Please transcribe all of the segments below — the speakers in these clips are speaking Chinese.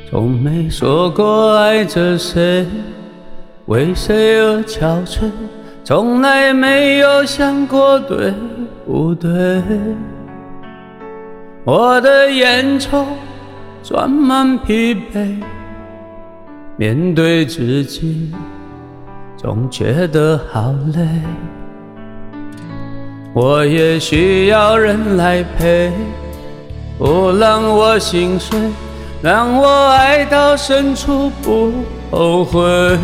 从没说过爱着谁，为谁而憔悴，从来没有想过对不对。我的烟抽装满疲惫，面对自己总觉得好累。我也需要人来陪，不让我心碎，让我爱到深处不后悔。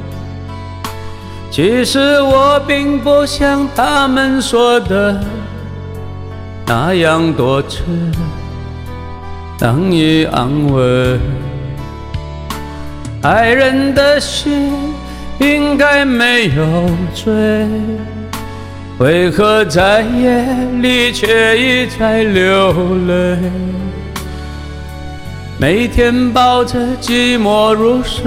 其实我并不像他们说的那样多痴，难以安慰。爱人的心应该没有罪，为何在夜里却一再流泪？每天抱着寂寞入睡，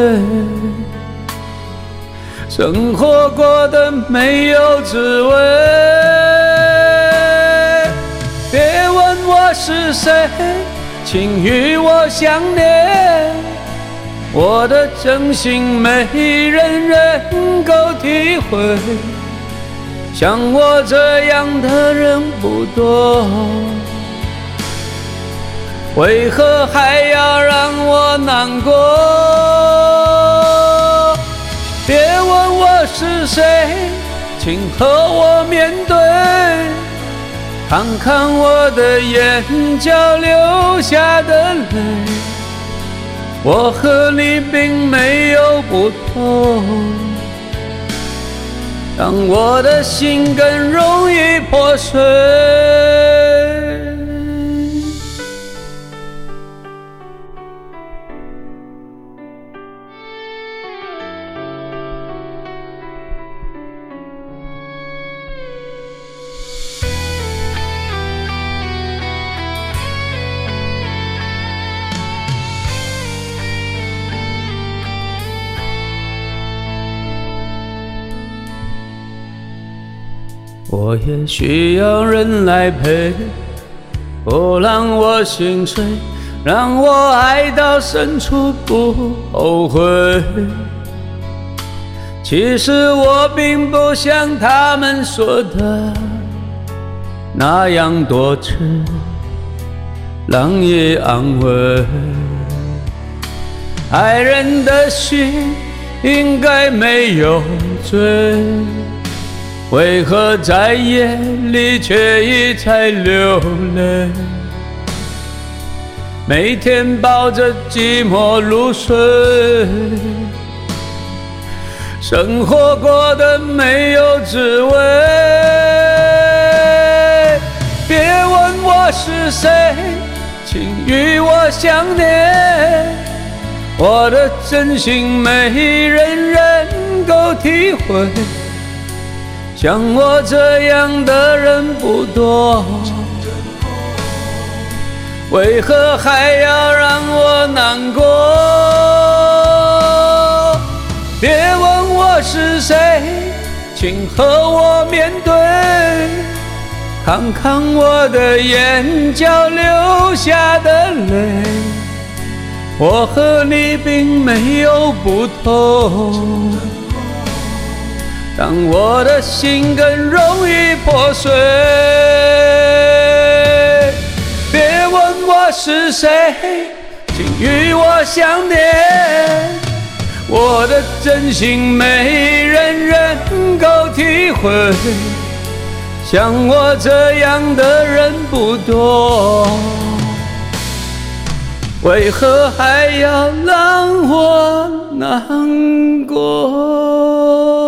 生活过得没有滋味。别问我是谁，请与我相恋，我的真心没人能够体会，像我这样的人不多，为何还要让我难过？别问我是谁，请和我面对，看看我的眼角流下的泪，我和你并没有不同，让我的心更容易破碎。我也需要人来陪，不让我心碎，让我爱到深处不后悔。其实我并不像他们说的那样多痴，难以安慰。爱人的心应该没有罪，为何在夜里却一再流泪？每天抱着寂寞入睡，生活过得没有滋味。别问我是谁，请与我相恋，我的真心没人能够体会，像我这样的人不多，为何还要让我难过？别问我是谁，请和我面对，看看我的眼角流下的泪，我和你并没有不同，让我的心更容易破碎。别问我是谁，请与我相恋，我的真心没人能够体会，像我这样的人不多，为何还要让我难过？